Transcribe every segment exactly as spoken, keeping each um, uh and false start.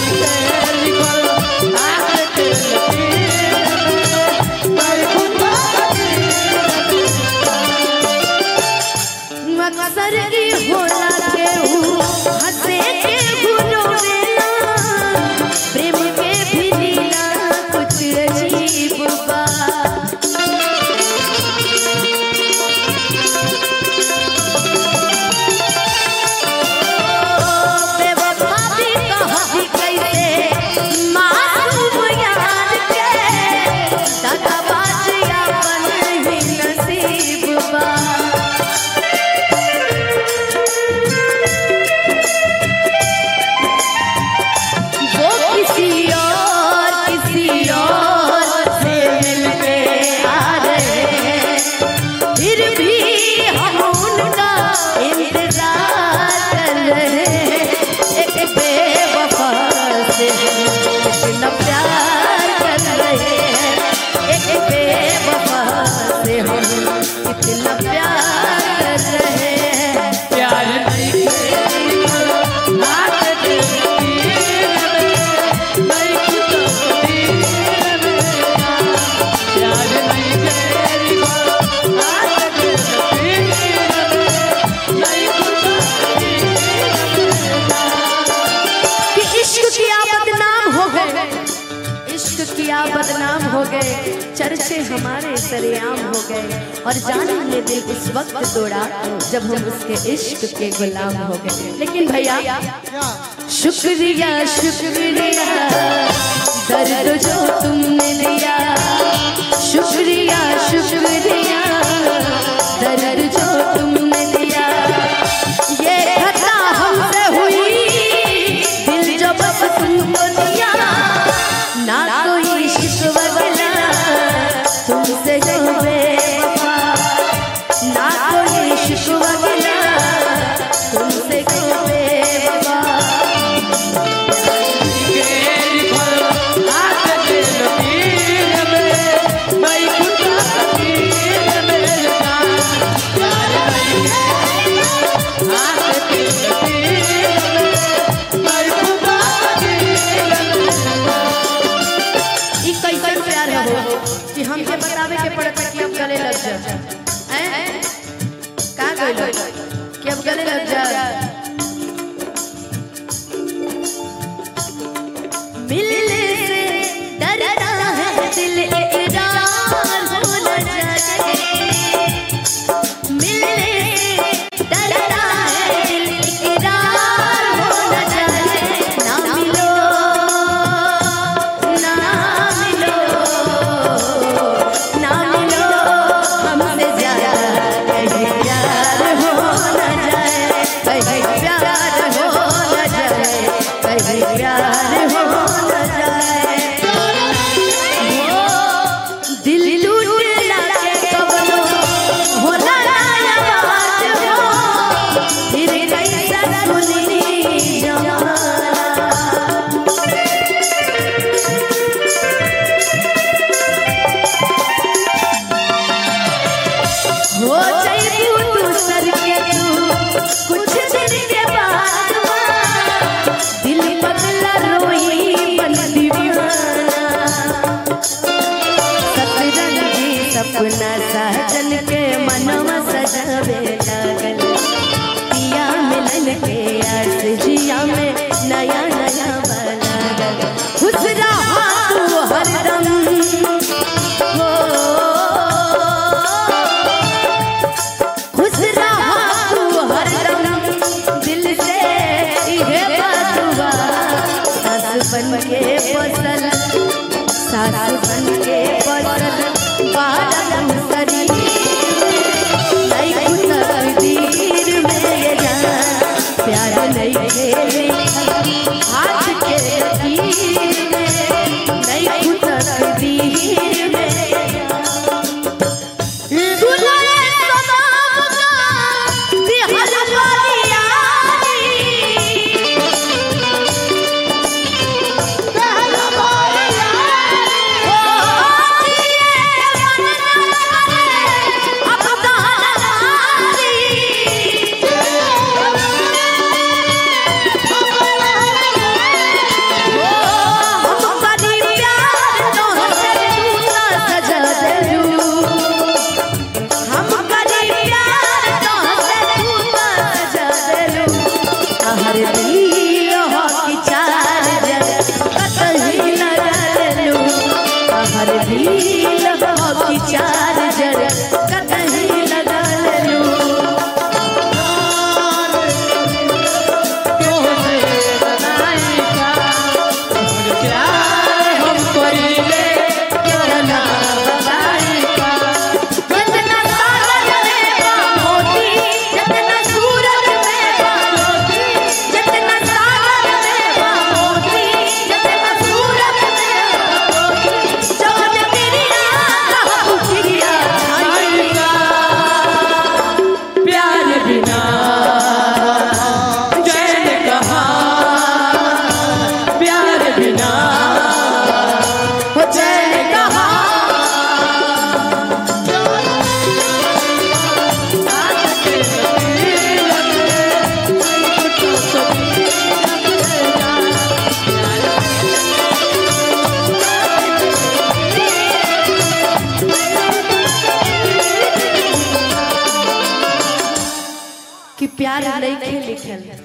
बदनाम हो गए, चर्चे हमारे सरेआम हो गए, और जान ये दिल उस वक्त दौड़ा जब हम उसके इश्क के गुलाम हो गए। लेकिन भैया शुक्रिया शुक्रिया दर्द जो तुमने दिया, शुक्रिया शुक्रिया दर्द जो तुमने दिया, ये खता हमसे हुई दिल जो बस तुमको दिया, ना कोई शिकवा गिला तुमसे जो बेवफा, ना कोई शिकवा गिला तुमसे जो बेवफा। कि हमके बतावे के पड़ता कि अब गले लग जा, हैं का गले कि अब गले लग जा, मिलने से डरता है दिल इकरार हो न जाए, मिलने से डरता है दिल इकरार हो न जाए, ना मिलो ना मिलो ना मिलो हमसे ज्यादा, कहीं प्यार हो न जाए, कहीं प्यार हो न जाए, कहीं प्यार हो न जाए। वो दिल टूटना के कब हो ना आवाज हो, फिर कैसा सुनी जमाना, हो जाए तू सर के तू कुछ दिन के बाद, दिल पगला रोई बन दीवाना, सतरंगी सपना सहजन के मनवा सजावे लागल, पिया मिलन के आस जिया में नया नया बनागल, खुश रहा तू हरदम हो, खुश रहा तू हरदम दिल से इहे बातुआ, सास बन के फसल सास बन के फसल बारम सरी, नहीं कुछ तकदीर में ये जान, प्यार नहीं खेले हाथ के लकीर में, नहीं कुछ तकदीर में Oh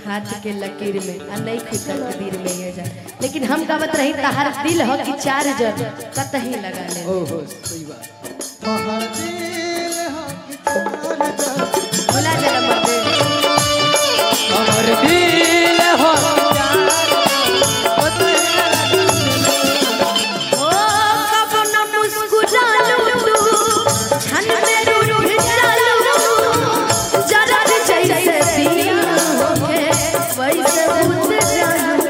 हाथ के लकीर में आ नहीं खुद तकदीर में ये जा। लेकिन हम गावत रही तहार दिल हो कि चार जन कतही लगा ले। ओहो सही बात। तहार दिल हो कि चार जन बोला जरा मत तहार दिल हो ओ कब न मुस्कुरा लूं तू छन में रूठ जालू जरा जैसे दिया होके वैसे बुझ जालू।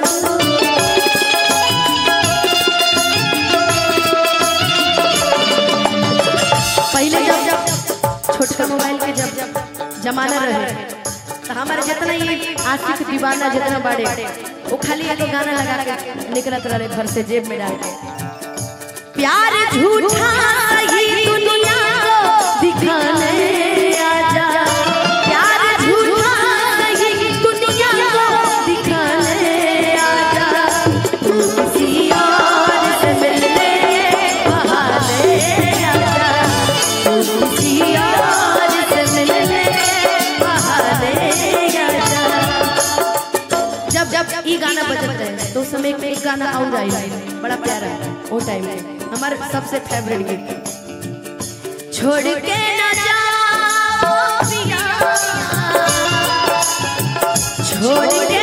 पहले जब जब छोटका मोबाइल के जब जब जमाना रहे तो हमारे जितना ये आशिक दीवाना जितना बड़े वो खाली एक गाना लगा के निकलत रहे घर से जेब में डाल के। प्यार झूठा ही दुनिया को दिखाने आजा, प्यार झूठा ही दुनिया को दिखाने आजा, तू किसी और से मिलने बहाने आजा, तू किसी और से मिलने बहाने आजा। जब जब ये गाना बजता है तो उस समय एक गाना और आई बड़ा प्यारा वो टाइम में हमारे सबसे फेवरेट गीत छोड़ के ना जाओ पिया, छोड़ के